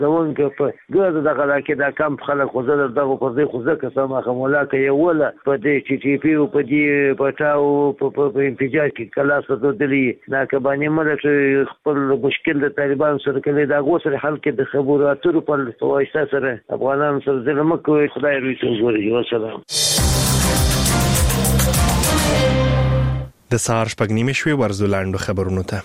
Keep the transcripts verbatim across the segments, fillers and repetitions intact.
زمون کې په ګرځ دغه کې دا کم خلک خو زه دغه په دې خو زه قسمه خمولا کې ولا په دې چې ټي پی او په دې پټاو په انفجار کې کلاس ودلې دا کبانې مله خپل مشکل د طالبان سره کې دا غوسه حل کې د خبرو اترو په واسطه سره افغانان سره ظلم کوي. خدای روي څنګه والسلام. د سهار شپږ نیمې شوې ورزولاندو خبرونو ته.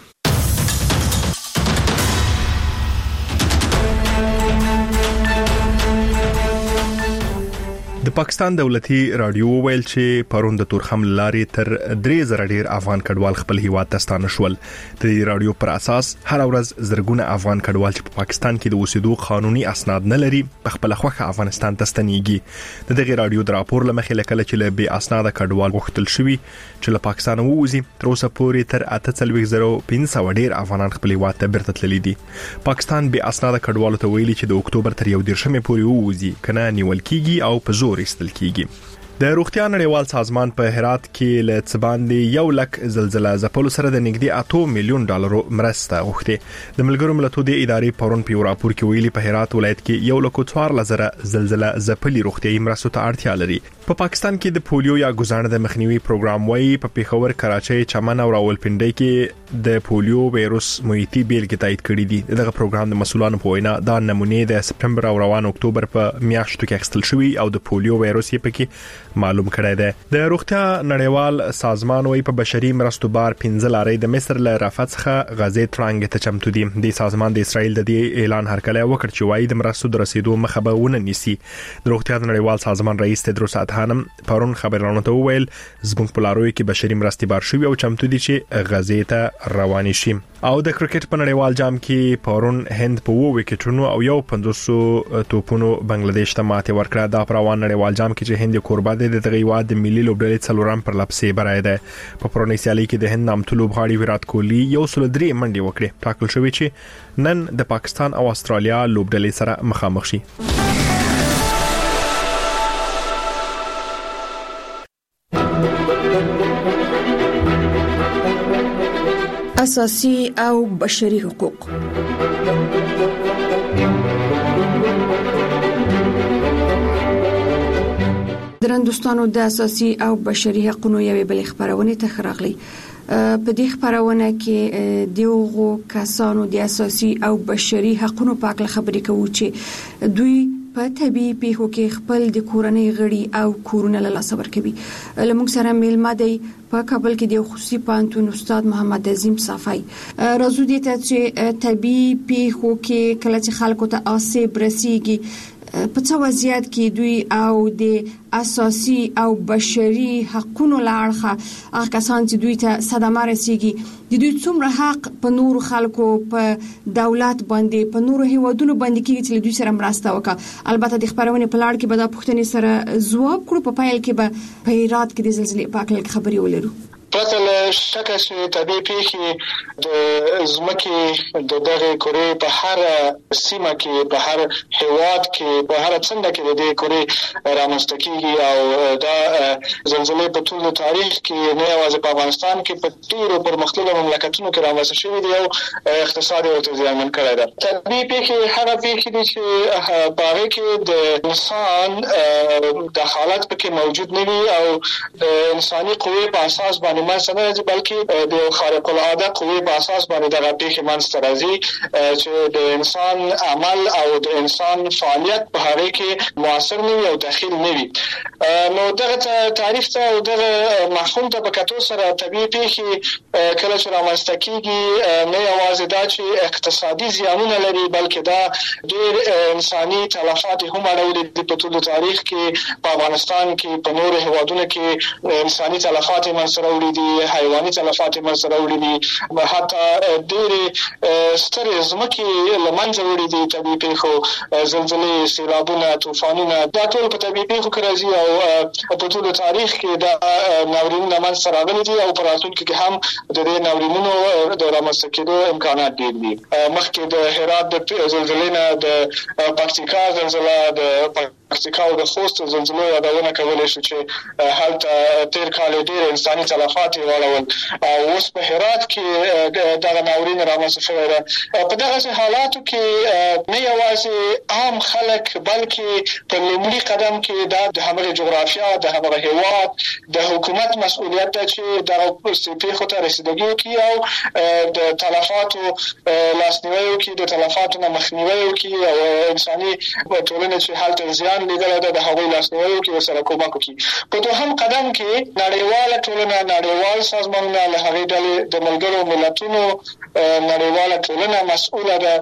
د پاکستان دولتي رادیو ویل چې پرون د تورخم لارې تر درې زره ډیر افغان کډوال خپل هیواد ته ستانه شول. د رادیو پر اساس هر ورځ زرګونه افغان کډوال چې په پاکستان کې د اوسېدو قانوني اسناد نه لري په خپل خوخه افغانستان ته ستنېږي. د دغه رادیو د راپور لمخې لکه چې له بې اسناد کډوال غوښتل شوی چې له پاکستان ووزي تر اوسه پورې تر اته څلوېښت زره پنځه سوه ډیر افغانان خپل هیواد ته بیرته تللي دي. پاکستان بې اسناد کډوالو ته ویلي چې د اکتوبر تر یو دېرشمې پورې ووزي کنه نیول کیږي او په زور استل کیږي. د روغتیا نړیوال سازمان په هرات کې له څباندې یو لک زلزلہ ځپلو سره د نږدې اته میلیون ډالرو مرسته غوښتي. د ملګرو ملتونو د ادارې پرون په راپور کې ویلي په هرات ولایت کې یو لک څوارلس زره زلزلہ ځپلي روغتیايي مرستو ته اړتیا لري. په پاکستان کې د پولیو یا ګزانه د مخنیوي پروګرام وایي په پیښور، کراچۍ، چمن او راولپنډي کې د پولیو وایروس محیطي بیلګې تایید کړې دي. دغه پروګرام د مسؤلانو په وینا دا نمونې د سپټمبر او روان اکتوبر په میاشتو کې اخیستل شوی او د پولیو وایروس یې پکې معلوم کړی دی. د روغتیا نړیوال سازمان وایي په بشري مرستو بار پنځه لارې د مصر له رافت څخه غزې ترانګ ته چمتو دي. د سازمان د اسرائیل د دې اعلان هرکلی وکړ چې وایي د مرستو د رسیدو مخه به ونه نیسي. د روغتیا نړیوال سازمان رئیس تدروس ادحانم پرون خبرونو ته وویل زموږ په لاروي کې بشري مرستې بار شوی او چمتو دي چې غزې ته روان شي. او د کرکټ په نړیوال جام کې پرون هند په وو وکټونو او یو پنځوس توپونو بنگلاديش ته ماته ورکړه. دا په روان نړیوال جام کې چې هند کوربه دی د دغه هیواد د ملي لوبډلې څلورم پر لپسې برای دی. په پرونی سیالي کې د هند نامتو لوبغاړي ویرات کوهلی یو سل درې منډي وکړي. ټاکل شوی چې نن د پاکستان او استرالیا لوبډلې سره مخامخ شي. اساسي او بشري حقوق. درندوستانو د اساسي او بشري حقوقو یوې بل خبرونه ته خراغلي. په دې خبرونه کې دیوغو کسانو د اساسي او بشري حقوقو په اړه خبرې کوي چې دوی په طبي پیښو کې خپل د کورنۍ غړي او کورونه له لاسه ورکوي. لمونږ سره میلمه دی په کابل کې د خصوصي پانتون استاد محمد عظیم صافی. راځو دې ته چې طبي پیښو کې کله چې خلکو ته آسیب رسیږي په څه وضعیت کې دوی او د اساسي او بشري حقوقو لارخه هغه کسان چې دوی ته صدمه رسیږي د دوی څومره حق په نور خلکو په دولت باندې په نور هیوادونو باندې کې چې دوی سره مرسته وکړي. البته د خبرونه په لړ کې به د پښتنې سره ځواب کړو. په پایل کې به په هرات کې د زلزلې په اړه خبرې ولرو. پرته له شکه چې طبيعي پیښې د ځمکې د دغه کورې په هر سیمه کې په هر هیواد کې په هر څنګه کې د دې کورې رامنځته کیږي او دا زلزلې په ټول تاریخ کې نه یوازې په افغانستان کې په ټولو پرمختللو مملکتونو کې رامنځته شوې دي او اقتصاد ورته زیانمن کړی دی. طبيعي پیښې هغه پیښې دي چې په هغه کې د انسان دخالت پکې موجود نه وي او د انساني قوې په اساس باندې منځ نه راځي بلکې د خارق العاده قوې په اساس باندې دغه پیښې منځ راځي چې د انسان عمل او د انسان فعالیت په هغه کې موثر نه وي او داخل نه وي. نو دغه تعریف ته او دغه مفهوم ته په کتو سره طبيعي پیښې کله چې رامنځته کیږي نه یوازې دا چې اقتصادي زیانونه لري بلکې دا ډېر انساني تلفات هم اړولې دي. په ټول تاریخ کې په افغانستان کې په نور هیوادونو کې انساني تلفات منځ راوړي دي، حیواني تلفات منځ راوړي دي، حتی ډېر سترې ځمکې له منځه وړي دي. طبيعي پیښو زلزلې، سیلابونه، طوفانونه دا ټول په طبيعي پیښو کې راځي او په ټول تاریخ کې دا ناورینونه منځ راغلي دي او په راتلونکي کې هم د دې ناورینونو د رامنځته کېدو امکانات ډېر دي. مخکې د هرات د زلزلې نه د پکتیکا زلزله، د پکتیکا او د خوست زلزلو یادونه کولای شو چې هلته تیر کال ډېر انساني تلفات واړول او اوس په هرات کې دغه ناورین رامنځته شوی دی. په دغه حالاتو کې نه یوازې عام خلک بلکې په لومړي قدم کې د همغه جغرافیا د همغه هیواد د حکومت مسؤلیت ده چې دغه پیښو ته رسیدګي وکړي او د تلفاتو لاسنیوي وکړي، د تلفاتو نه مخنیوي وکړي او انساني ټولنه چې هلته زیان لیدلی ده د هغوی لاسنیوي وکړي او سره کومک وکړي. په دوهم قدم کې نړیواله ټولنه، نړیوال سازمانونه له هغې ډلې د ملګرو ملتونو نړیواله ټولنه مسؤله ده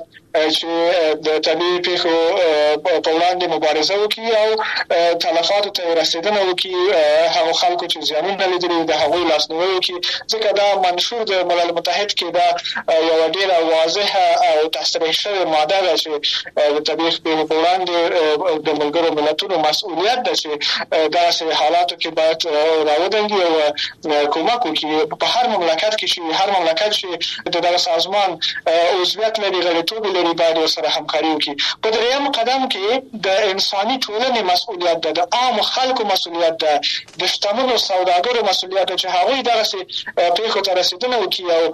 چې د طبیعي پیښو په وړاندې مبارزه وکړي او تلفاتو ته رسیدنه وکړي، هغو خلکو چې زیانونه لیدلي د هغوی لاسنیوي وکړي، ځکه دا منشور د ملل متحد کې دا یوه ډېره واضحه او تصریح شوې ماده ده چې د طبیعي پیښو په وړاندې د ملګرو ملتونو مسؤلیت ده چې داسې حالاتو کې باید راودنګي او کومک وکړي. په هر مملکت کې چې هر مملکت چې د دغه سازمان عضویت لري، غړیتوب لري، باید ورسره همکاري وکړي. په درېیم قدم کې د انساني ټولنې مسؤلیت ده، د عامو خلکو مسؤلیت ده، د شتمنو سوداګرو مسؤلیت ده چې هغوی دغسې پیښو ته رسیدنه وکړي او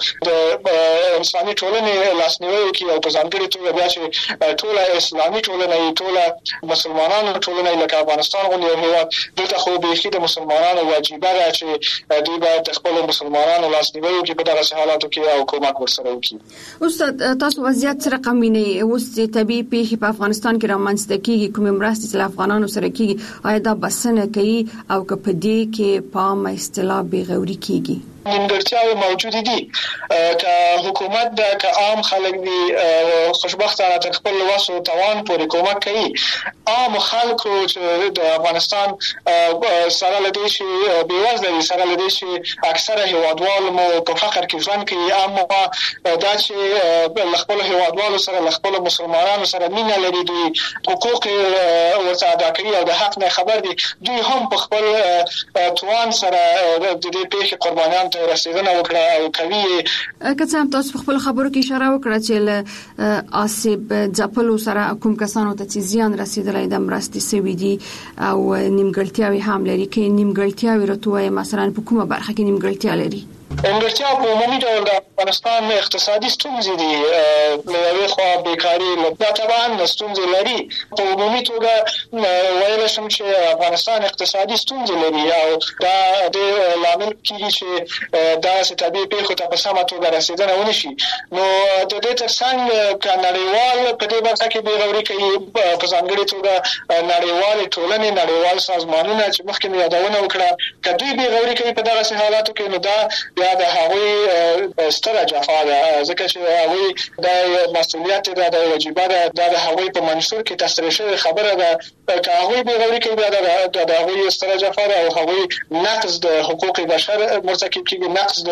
د انساني ټولنې لاسنیوي وکړي او په ځانګړې توګه بیا چې ټوله اسلامي ټولنه یې، ټوله مسلمانانو ټولنه یې لکه افغانستان غوندې یو هېواد، دلته خو بیخي د مسلمانانو واجبه ده چې دوی باید د خپلو مسلمانانو لاسنیوي وکړي په دغسې حالاتو کې او کومک ورسره وکړي. استاد، تاسو وضعیت څه رقم وینئ؟ اوس چې طبیعي پیښې په افغانستان کې رامنځته کېږي، کومې مرستې چې له افغانانو سره کېږي، آیا دا بسنه کوي او که په دې کې په عامه اصطلاح بېغوري کېږي؟ نیمګړتیاوې موجودې دي. که حکومت ده، که عام خلک دي، خوشبختانه تر خپل وس او توان پورې کومک کوي. عام خلکو چې د افغانستان سره له دې چې بېوزله دي، سره له دې چې اکثره هېوادوال مو په فقر کې ژوند کوي، اما دا چې له خپلو هېوادوالو سره، له خپلو مسلمانانو سره مینه لري، دوی حقوق ورته ادا کوي او د حق نه خبر دي، دوی هم په خپل توان سره د دې پیښې قربانیان ته رسیدنه وکړه او کوي. که څه هم تاسو په خپل خبرو کې اشاره وکړه چې له آسیب ځپلو سره کوم کسانو ته چې زیان رسیدلی د مرستې سوي دي او نیمګړتیاوې هم لري، که نیمګړتیاوې راته ووایې مثلا په کومه برخه کې نیمګړتیا لري؟ نیمګړتیا په عمومي ډول د افغانستان اقتصادي ستونزې دي. له یوې خوا بیکاري، دا طبعا ستونزې لري. په عمومي توګه ویلی شم چې افغانستان اقتصادي ستونزې لري او دا ډېر لامل کېږي چې داسې طبیعي پیښو ته په سمه توګه رسېدنه ونه شي. نو د دې تر څنګ که نړیوال په دې برخه کې بېغوري کوي، په ځانګړې توګه نړیوالې ټولنې، نړیوال سازمانونه چې مخکې مې یادونه وکړه، که دوی بېغوري کوي په دغسې حالاتو کې، نو دا بیا د هغوی ستره جفا ده، ځکه چې هغوی دا مسؤلیت ده، دا وجیبه ده، دا د هغوی په منشور کې تصریح شوې خبره ده. که هغوی بېغوري کوي، بیا دا د هغوی ستره جفا ده او هغوی نقض د حقوق بشر مرتکب کېږي، نقض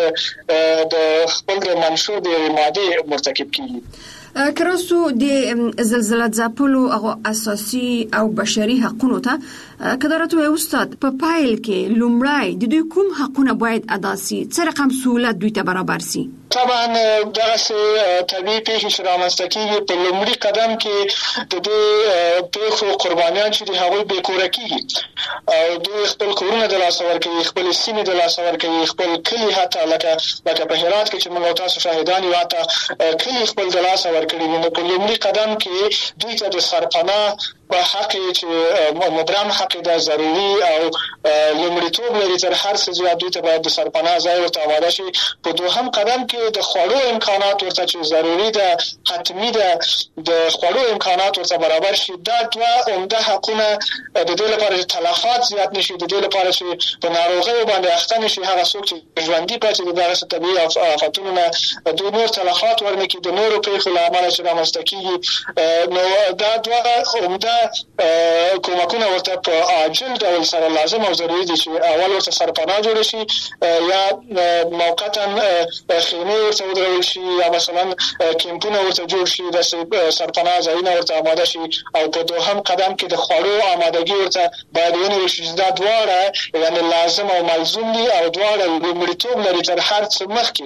د خپل د منشور د یوې مادې مرتکب کېږي. که راسو د زلزله ځپلو هغو اساسي او بشري حقونو ته که دا راته وایي استاد، په پایل کې لومړی د دوی کوم حقونه باید ادا سي؟ څه رقم سهولت دوی ته برابر سي؟ طبعا دغسې طبیعي پیښې چې رامنځته کېږي، په لومړي قدم کې د دې پیښو قربانیان چې دي هغوی بې کوره کېږي او دوی خپل کورونه د لاسه ورکوي، خپلې سیمې د لاسه ورکوي، خپل کلي، حتی لکه لکه په هرات کې چې موږ او تاسو شاهدان یو، حتی کلي خپل د لاسه ورکړي دي. نو په لومړي قدم کې دوی ته د سرپناه په حق چې مبرم حق ده، ضروري او لومړیتوب لري، تر هر څه زیات دوی ته باید د سرپناه ځای ورته آماده شي. په دوهم قدم کې د خوړو امکانات ورته چې ضروري ده، حتمي ده، د خوړو امکانات ورته برابر شي. دا دوه عمده حقونه د دې لپاره چې تلفات زیات نشي، د دې لپاره چې په ناروغیو باندې اخته نشي هغه څوک چې ژوندي پاتې دي دغسې طبیعي آفتونو نه، دوی نور تلفات ورنکړي د نورو پیښو له امله چې رامنځته کېږي. نو دا دوه عمده کومکونه ورته په عاجل ډول سره لازم او ضروري دي چې اول ورته سرپناه جوړه شي، یا موقتا خیمې ورته ودرول شي، یا مثلا کیمپونه ورته جوړ شي، داسې سرپناه ځایونه ورته آماده شي. او په دوهم قدم کې د خوړو آمادګي ورته باید ونیول شي چې دا دواړه یعنې لازم او ملزوم دي او دواړه لومړیتوب لري تر هر څه مخکې.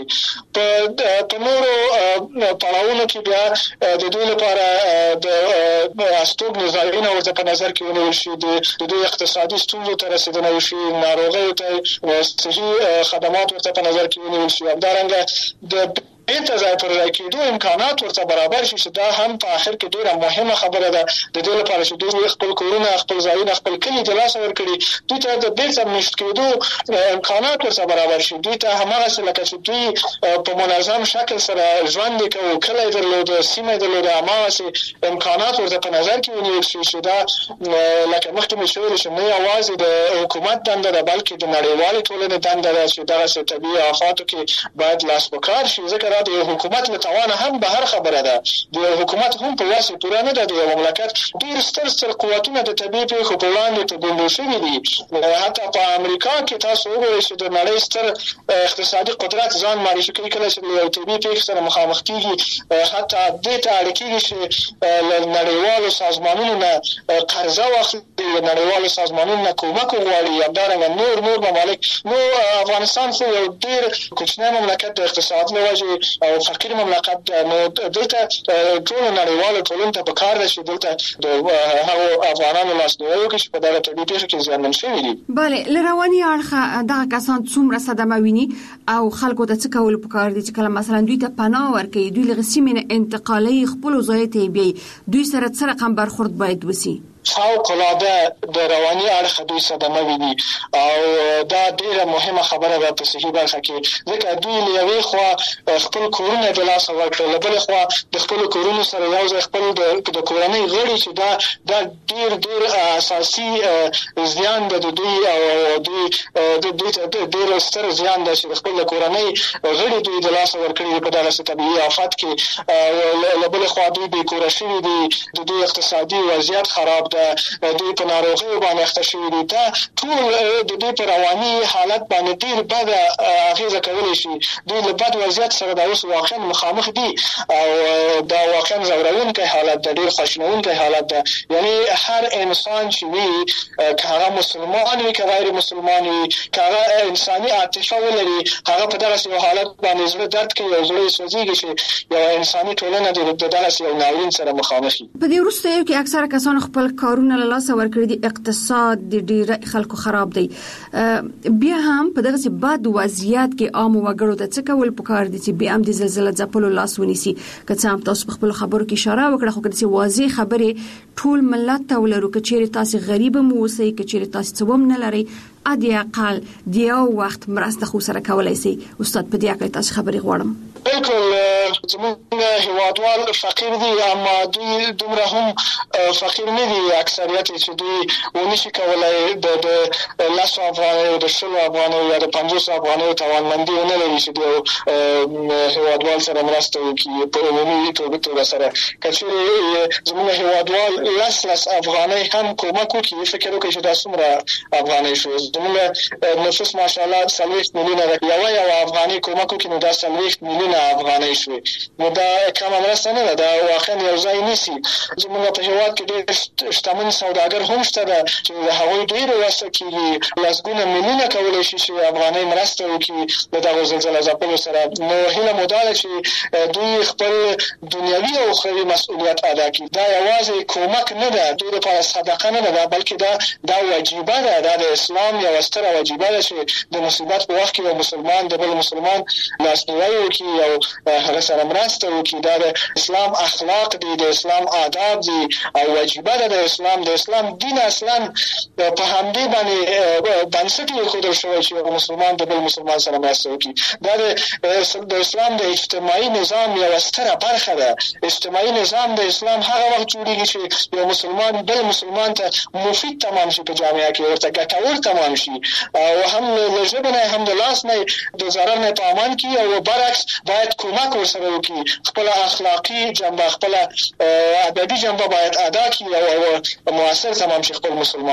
په نورو پړاوونو کې بیا د دوی لپاره د استوګنې ځای ځایونه ورته په نظر کې ونیول شي، د دوی اقتصادي ستونزو ته رسیدنه وشي، ناروغیو ته صحي خدمات ورته په نظر کې ونیول شي. همدارنګه د بیرته ځای پر ځای کېدو امکانات ورته برابر شي، چې دا هم په آخر کې ډېره مهمه خبره ده د دې لپاره چې دوی خپل کورونه، خپل ځایونه، خپل کلي د لاسه ورکړي، دوی ته د بیرته مېشت کېدو امکانات ورته برابر شي. دوی ته هماغسې لکه چې دوی په منظم شکل سره ژوند یې کوو، کلی درلوده، سیمه یې درلوده، هماغسې امکانات ورته په نظر کې ونیول شي چې دا لکه مخکې مې شویل چې نه یوازې د حکومت دنده ده بلکې د نړیوالې ټولنې دنده ده چې دغسې طبیعي آفاتو کې باید لاس په کار شي. ځکه دا د یو حکومت له توانه هم بهر خبره ده. د یو حکومت هم په واسه پوره نه ده. د یو مملکت ډېر ستر ستر قوتونه د طبیعي پیښو په وړاندې په ګونډو شوي دي. حتی په امریکا کې تاسو وګورئ چې د نړۍ ستر اقتصادي قدرت ځان معرفي کوي کله چې له یو طبیعي پیښې سره مخامخ کېږي، حتی دې ته اړ کېږي چې له نړیوالو سازمانونو نه قرضه واخلي، له نړیوالو سازمانونو نه کومک وغواړي. همدارنګه نور نور ممالک. نو افغانستان خو یو ډېر کوچنی مملکت د اقتصاد له وجې او فقیر مملکت ده. نو دلته ټولو نړیوالو ټولنو ته پکار ده چې دلته د هغو افغانانو لاسنیوی وکړي چې په دغه طبیعي پیښو کې زیانمن شوي دي. بله، له رواني اړخه دغه کسان څومره صدمه ویني او خلکو ته څه کول پکار دي چې کله مثلا دوی ته پناه ورکوي، دوی له سیمې نه انتقالي خپلو ځایو ته بیایي، دوی سره څه رقم برخورد باید وسي؟ فوق العاده د رواني اړخ دوی صدمه ویني او دا ډیره مهمه خبره ده په صحیح برخه کې، ځکه دوی له یوې خوا خپل کورونه د لاسه ورکړل، له بلې خوا د خپل کورونو سره یو ځای خپل د کورنۍ غړي چې دا دا ډیر ډیر اساسي زیان ده د دوی او دوی د دوی ته ډیر ستر زیان ده چې خپل کورنۍ غړي دوی د لاسه ورکړي په دغه طبیعي آفات کې. له بلې خوا دوی بې کوره شوي دي، د دوی اقتصادي وضعیت خراب ده، دوی په ناروغیو باندې اخته شوي دي. دا ټول د دوی په رواني حالت باندې ډېر بده اغېزه کولی شي. دوی له بد وضعیت سره دا اوس واقعا مخامخ دي او دا واقعا ځورونکی حالت ده، ډېر خواشینونکی حالت ده. یعنی هر انسان چې وي، که هغه مسلمان وي که غیر مسلمان وي، که هغه انساني عاطفه ولري، هغه په دغسې یو حالت باندې زړه درد کوي او زړه یې سوځېږي چې یوه انساني ټولنه د دغسې یو ناورین سره مخامخ وي. په دې وروستیو کې اکثره کسانو خپل کارونه له لاسه ورکړي دي، اقتصاد د ډېر خلکو خراب دی. بیا هم په دغسې بد وضعیت کې عام وګړو ته څه کول پکار دي چې بیا هم د زلزله ځپلو لاس ونیسي؟ که څه هم تاسو په خپلو خبرو کې اشاره وکړه، خو که داسې واضح خبرې ټول ملت ته ولرو، که چېرې تاسې غریب هم اوسئ، که چېرې تاسې څه هم نه لرئ، ادي اقل د یو وخت مرسته خو سره کولی سئ. استاد، په دې اړه تاسو خبرې غواړم. بالکل، زموږ هیوادوال فقیر دي، اما دوی دومره هم فقیر نه دي. اکثریت چې دوی ونشي کولای د لسو افغانیو، د شلو افغانیو یا د پنځوسو افغانیو توانمندي ونه لري چې د هیوادوال سره مرسته وکړي په عمومي توګه سره. که چېرې زموږ هیوادوال لس لس افغانۍ هم کومک وکړي، فکر وکړئ چې دا څومره افغانۍ شو. زموږ نفوس ماشاءالله څلوېښت میلیونه ده، یوه یوه افغانۍ کومک وکړي نو دا څلوېښت میلیونه افغانۍ شوې. نو دا کمه مرسته نه ده، دا واقعا یو ځای نیسي. زموږ په هېواد کې ډېر شتمن سوداګر هم شته ده چې د هغوی ډېرې وسه کېږي، لسګونه میلیونه کولی شي چې افغانۍ مرسته وکړي د دغو زلزله ځپلو سره. نو هیله مو دا ده چې دوی خپل دنیوي او اخروي مسؤلیت ادا کړي. دا یوازې کومک نه ده، دوی لپاره صدقه نه ده، بلکې دا دا وجیبه ده. دا د اسلام یوه ستره وجیبه ده چې د مصیبت په وخت کې یو مسلمان د بل مسلمان لاسنیوی وکړي او هغه سره مرسته وکړي. دا د اسلام اخلاق دي، د اسلام آداب دي او وجیبه ده د اسلام. د اسلام دین اصلا په همدې باندې بنسټ ایښودل شوی چې یو مسلمان د بل مسلمان سره مرسته وکړي. دا د اسلام د اجتماعي نظام یوه ستره برخه ده. اجتماعي نظام د اسلام هغه وخت جوړېږي چې یو مسلمان بل مسلمان ته مفید تمام شي، په جامعه کې ورته ګټور تمام شي، او هم له ژبې نه هم د لاس نه د ضرر نه په امان کې، او برعکس باید کومک ورسره وکړي. خپل اخلاقي جنبه، خپل ادبي جنبه باید ادا کړي او موثر تمام شي خپل مسلمان ته.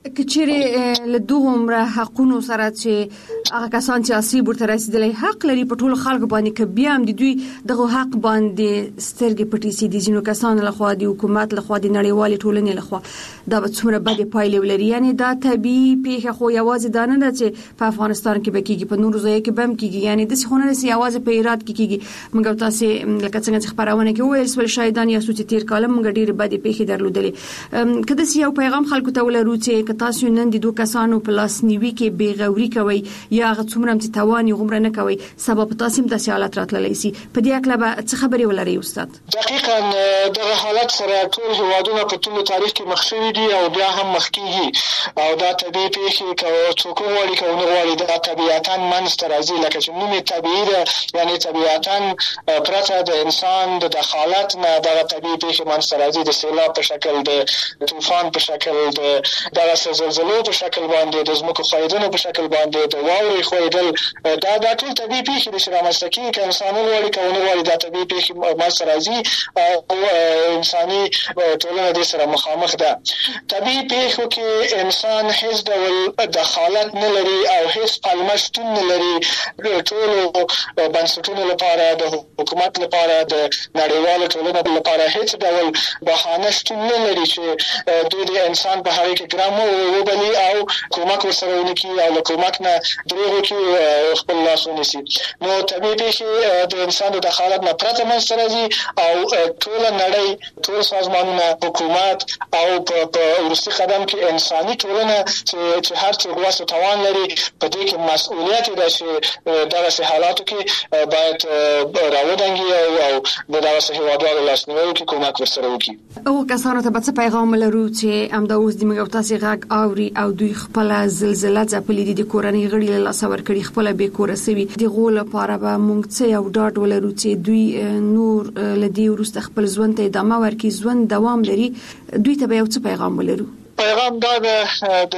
کچېره له دوه عمره حقونو سره چې هغه کسان چې اصلي ورته رسیدلي حق لري په ټولو خلکو باندې که بیا هم د دوی دغه حق باندې سترګې پټې سي د ځینو کسانو لخوا د حکومت لخوا د نړیوالې ټولنې لخوا دا به څومره بدې پایلې ولري. یعنی دا طبیعي پیښه خو یوازې دا نه ده چې په افغانستان کې به کېږي، په نورو ځایو کې به هم کېږي. یعنی داسې خو نه ده چې یوازې په هرات کې کېږي. موږ تاسې لکه څنګه چې خپرونه کې وویل سول شاهدان یا څو چې تېر کال موږ ډېرې بدې پیښې درلودلې. که داسې یو پیغام خلکو ته ولرو چې تاسو نن د دوه کسانو په لاس نیوي کې بېغوري کوي یا هغه څومره چې توان یې غومره نه کوي سبب تاسو هم داسې حالت راتللی شي، په دې اړه به څه خبرې ولرئ استاد؟ دقیقاً دغه حالت سره ټول هیوادونه په ټول تاریخ کې مخ شوي دي او بیا هم مخ کیږي او دا طبیعي پیښې که څوک وغواړي که ونه غواړي دا طبیعتاً منځته راځي. لکه چې نوم یې طبیعي ده، یعنی طبیعتاً پرته د انسان د دخالت نه دغه طبیعي پیښې منځته راځي، د سیلاب په شکل، د طوفان په شکل، د دغه زلزلو په شکل باندې، د ځمکو ښویدنو په شکل باندې، د واورې ښویدل، دا دا ټول طبیعي پیښې دي چې رامنځته کېږي. که انسان وغواړي که ونه غواړي دا طبیعي پیښې منځته راځي او انساني ټولنه دې سره مخامخ ده. طبیعي پیښو کې انسان هیڅ ډول دخالت نه لري او هیڅ پلمه شتون نه لري. ټولو بنسټونو لپاره، د حکومت لپاره، د نړیوالو ټولنو لپاره هیڅ ډول بهانه شتون نه لري چې دوی د انسان په هغې کې ګرام وبلي او کومک ورسره ونه کړي او له کومک نه دروغ وکړي، خپل لاس ونیسي. نو طبیعي پیښې د انسان د دخالت نه پرته منځته راځي او ټوله نړۍ، ټول سازمانونه، حکومت او په وروستي قدم کې انساني ټولنه چې هر څوک وس او توان لري په دې کې مسؤلیت ده چې دغسې حالاتو کې باید راودانګي او د دغسې هېوادوالو لاسنیوی وکړي، کومک ورسره وکړي. هغو کسانو ته به څه پیغام لرو چې همدا اوس د موږ او تاسې غږ اوري او دوی خپله زلزله ځپلې دي، د کورنۍ غړي له لاسه ورکړي، خپله بې کوره سوي، د هغو لپاره به موږ څه یو ډاډ ولرو چې دوی نور له دې وروسته خپل ژوند ته ادامه ورکړي، ژوند دوام لري، دوی ته به یو څه پیغام ولرو؟ پیغام دا ده د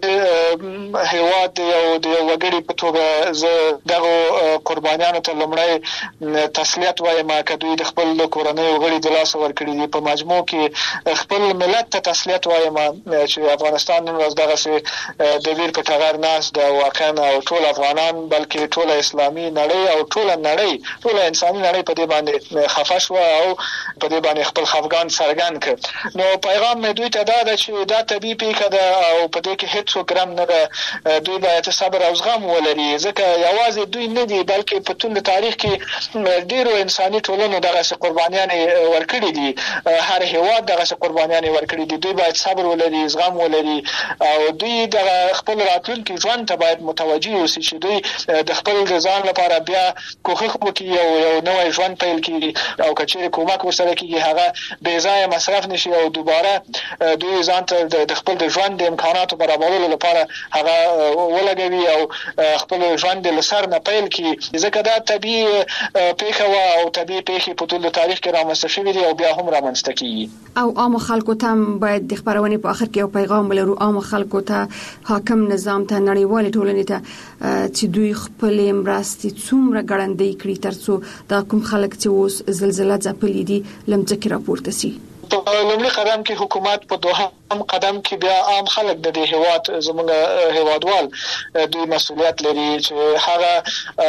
دې هیواد د یو د یو وګړي په توګه زه دغو قربانیانو ته لومړی تسلیت وایم که دوی د خپل کورنیو غړي د لاسه ورکړي دي. په مجموع کې خپل ملت ته تسلیت وایم چې افغانستان نن ورځ دغسې د ویر په ټغر ناست ده واقعا او ټول افغانان بلکې ټوله اسلامي نړۍ او ټوله نړۍ، ټوله انساني نړۍ په دې باندې خفه شوه او په دې باندې خپل خفګان څرګند کړ. نو پیغام مې دوی ته دا ده چې دا طبیعي پیښه ده او په دې کې هیڅوک ګرم نه ده. دوی باید صبر او زغم ولري ځکه یوازې دوی نه دي بلکې په ټول تاریخ کې ډېرو انساني ټولنو دغسې قربانیانې ورکړي دي، هر هیواد دغسې قربانیانې ورکړي دي. دوی باید صبر ولري، زغم ولري او دوی دغه خپل راتلونکي ژوند ته باید متوجه اوسي چې دوی د خپل د ځان لپاره بیا کوښښ وکړي او یو نوی ژوند پیل کړي او که چېرې کومک ورسره کېږي هغه بې ځایه مصرف نه شي او دوباره دوی ځان ته د خپل د ژوند د امکاناتو برابرولو لپاره هغه ولګوي او خپل ژوند له سر نه پیل کړي. ځکه دا طبیعي پیښه وه او طبیعي پیښې په ټول تاریخ کې رامنځته شوي دي او بیا هم رامنځته کېږي. او عامو خلکو ته باید د خپرونې په آخر کې یو پیغام ولرو، عامو خلکو ته، حاکم نظام ته، نړیوالې ټولنې ته چې دوی خپلې مرستې څومره ګړندۍ کړي تر څو دا کوم خلک چې اوس زلزله ځپلي دي له مځکې راپورته سي. په لومړي قدم کې حکومت، په دوهم قدم کې بیا عام خلک د دې هیواد زموږ هیوادوال دوی مسؤلیت لري چې هغه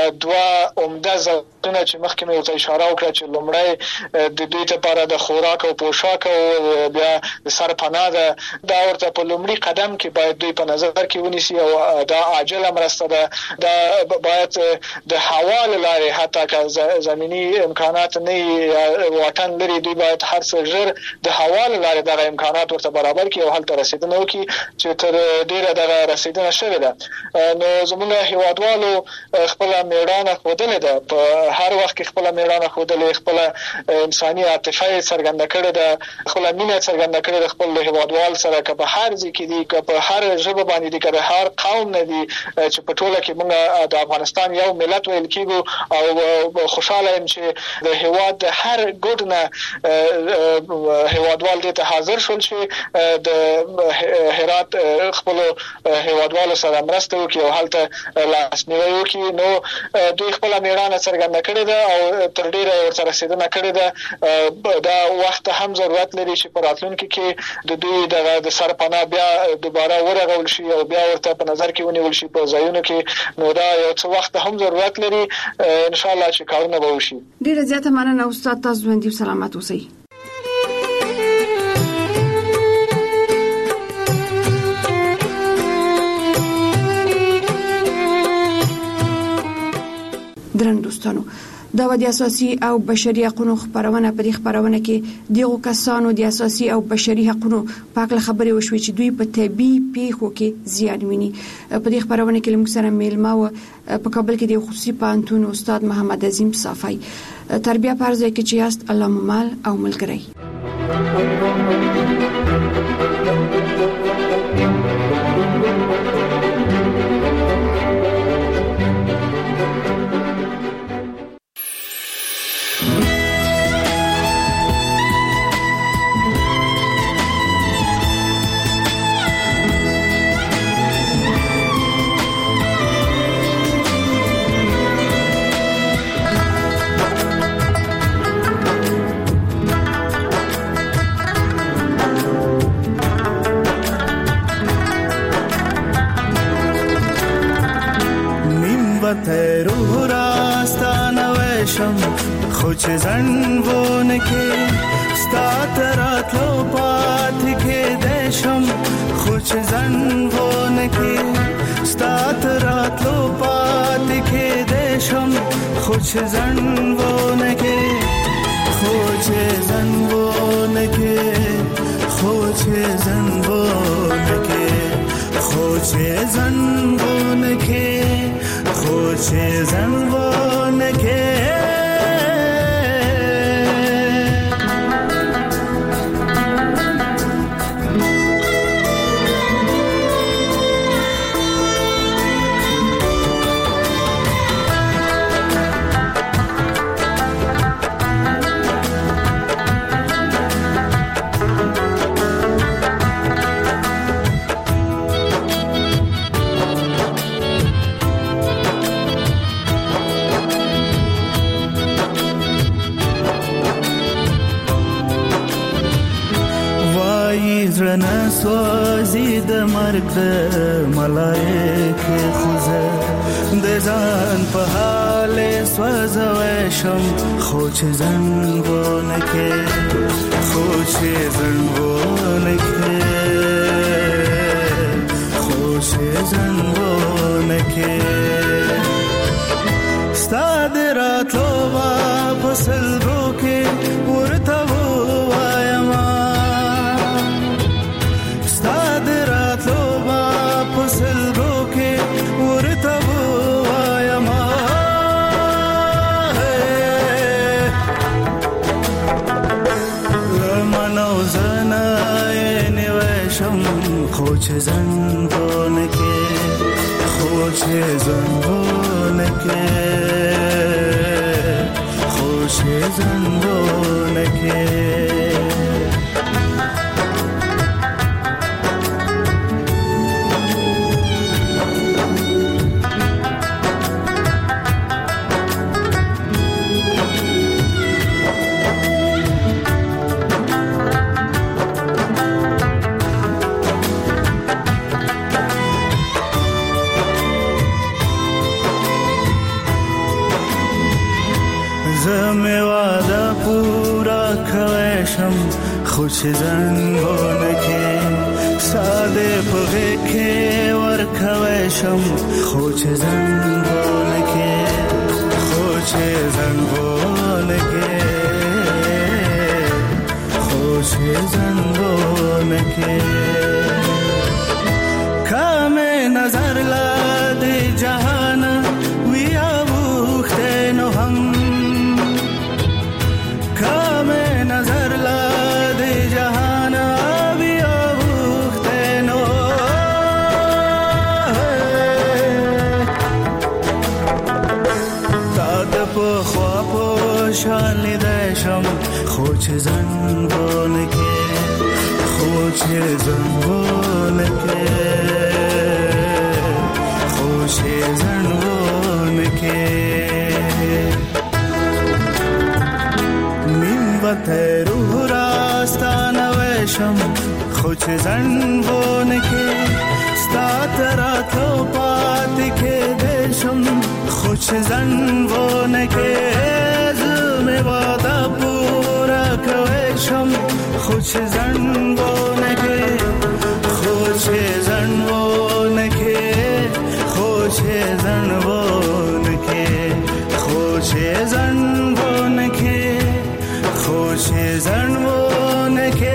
دوه عمده ضرورتونه چې مخکې مې ورته اشاره وکړه چې لومړی د دوی لپاره د خوراک او پوشاک او بیا د سرپناه ده، دا ورته په لومړي قدم کې باید دوی په نظر کې ونیسي او دا عاجله مرسته ده. دا باید د هوا له لارې حتی که زمینی امکانات نه وي، واټن لري، دوی باید هر څه ژر د هوا له لارې دغه امکانات ورته برابر کړي او هلته رسیدنه وکړي چې تر ډېره دغه رسیدنه شوې ده. نو زموږ هیوادوالو خپله مېړانه ښودلې ده، په هر وخت کې خپله مېړانه ښودلې، خپله انساني عاطفه یې څرګنده کړې ده، خپله مینه یې څرګنده کړې ده خپل هیوادوال سره، که په هر ځای کې دي، که په هر ژبه باندې دي، که د هر قوم نه دي، چې په ټوله کې موږ د افغانستان یو ملت ویل کېږو او خوشحاله یم چې د هیواد د هر ګوټ نه هیوادوال دې ته حاضر شول چې د هرات خپل هیوادوالو سره مرسته وکړي او هلته لاسنیوي وکړي. نو دوی خپل میړانه څرګنده کړې ده او تر ډیره ورسره رسیدنه کړې ده. دا وخت هم ضرورت لري چې په راتلونکي کې د دوی د سرپناه بیا دوباره ورغول شي او بیا ورته په نظر کې ونیول شي په ځایونو کې. نو دا یو څه وخت هم ضرورت لري، ان شاء الله چې کارونه به وشي. ډیره زیاته مننه استاد، تاسو ژوندي سلامت اوسئ. درن دوستانو، دا د اساسي او بشري حقوقو خبرونه په دې خبرونه کې دغه کسانو د اساسي او بشري حقوقو په اړه خبرې وشوي چې دوی په طبي پیښو کې زیان ویني. په دې خبرونه کې موږ سره میلمه و په کابل کې د خصوصي پانتون استاد محمد عظیم صافی. تربیه پرځای کې چې یاست الله مال او ملګری. تیرو راستانه وشم خوچ زنبون کې ستات راتلو پات کې دشم خوچ زنبون کې ستات راتلو پات کې دشم خوچ زنبون کې خوچ زنبون کې خوچ زنبون کې خوچ زنبون کې خوش زنبون که سوازی د مرګ د ملائک خوزه د ځان په حال سوځوي شم خوش زنګون کې خوش زنګون کې خوش زنګون کې ستاد راتلو واپس لرو کې ورته وایم خوش زنبون که خوش زنبون که خوش زنبون که خوش زنبون کې ساده په کې ورکوي شم خوش زنبون کې خوش زنبون کې خوش زنبون کې کام نظر لا د جهان ویا وخته نو هم کام نظر لا شالی دشم خوش زنبون که خوش زنبون که خوش زنبون که نیم وقت روح راستان وشم خوش زنبون که ستات راتو پات که دشم خوش زنبون که زم وادا پورا کوشم خوش زنبون که خوش زنبون که خوش زنبون که خوش زنبون که خوش زنبون که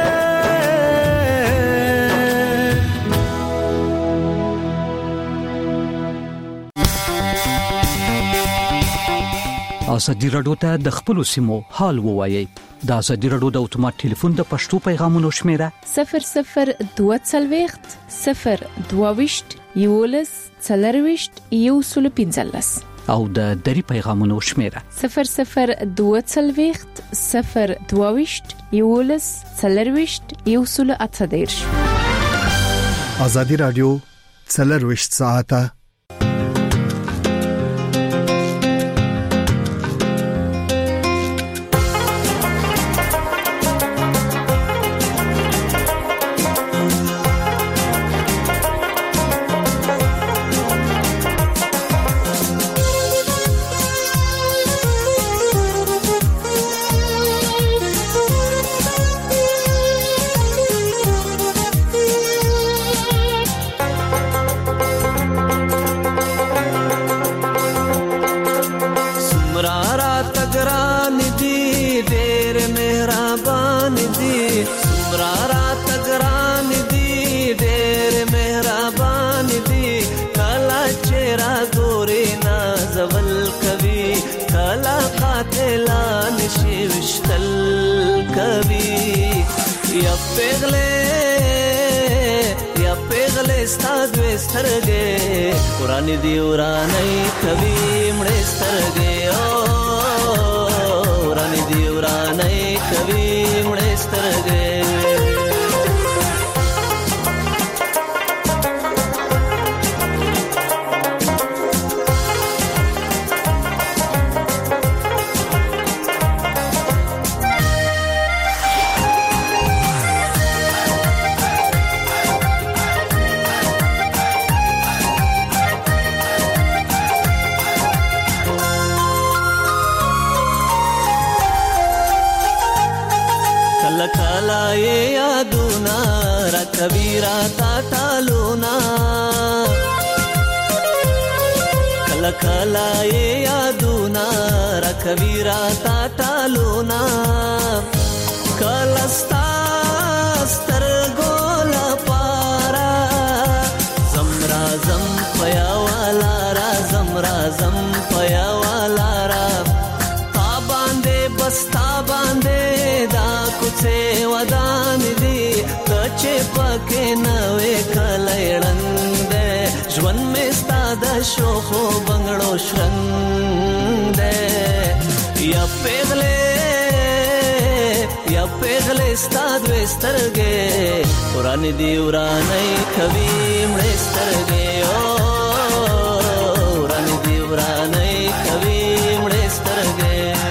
ازادي رادیو ته د خپل سیمو حال ووایي د ازادي رادیو د اتومات ټلیفون د پښتو پیغامونو شمیره صفر صفر دوه څلوېښت صفر دوه ویشت یولس څلرويشت یو سل پنځلس او د دری پیغامونو شمیره صفر صفر دوه څلوېښت صفر دوه ویشت یولس څلرويشت یو سل اته دېرش ازادي رادیو څلرويشت ساعته قرآن دی ورانی کبھی مڑے سترگے او قرآن دی ورانی کبھی مڑے سترگے کبیرا تا ټالونا کلا کلا یادونا را کبیرا تا ټالونا کلا ستا ستر ګولا پارا زمرا زم پیا والا را زمرا زم پیا والا را تا باندې بستا باندې دا کوڅه ودان دي چې پکې نوې کلېړند ژوند مې ستاد شوخو بنگړو شرند یا پیغلې یا پیغلې ستاد وسترګې قرآن دی ورانې کوي مړې سترګې او قرآن دی ورانې کوي مړې سترګې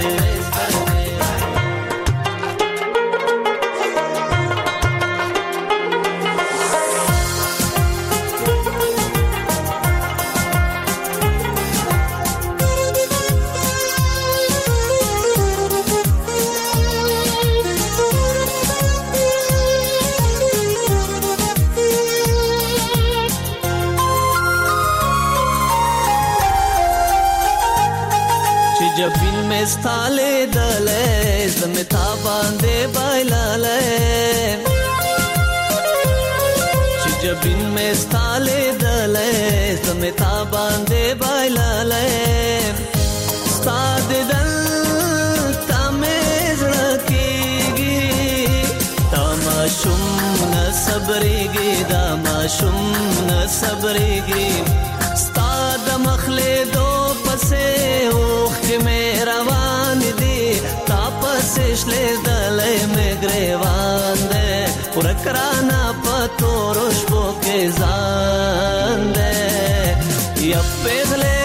जबिन में स्थाले दले जमता बांधे बाइलाले जबिन में स्थाले दले जमता बांधे बाइलाले साद दल तमेज रखेगी तमाशुम न सबरेगी दामाशुम न सबरेगी साद मखले दो पसे ओख में روان دي تاسو شلې دلې مې ګریوان دې ور شکرانا پتورو شپو کې ځان دې یا پېغلې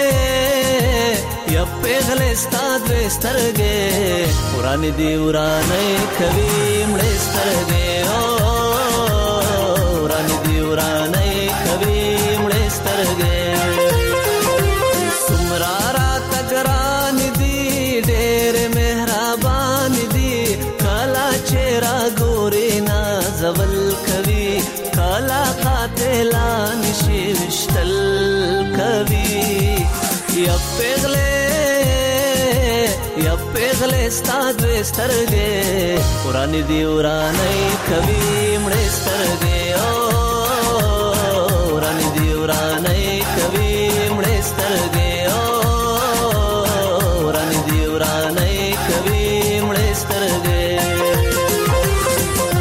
یا پېغلې ستاد سترګې وران دی ورانې کوي مړې سترګې او وران دی ورانې کوي مړې سترګې سمرا را تګران دی ډېر مهربان دی کلا چهرہ ګوري نا زول کوي کلا قاتلان شي وشتل کوي یا پېغلې یا پېغلې ستاد سترګې وران دی ورانې کوي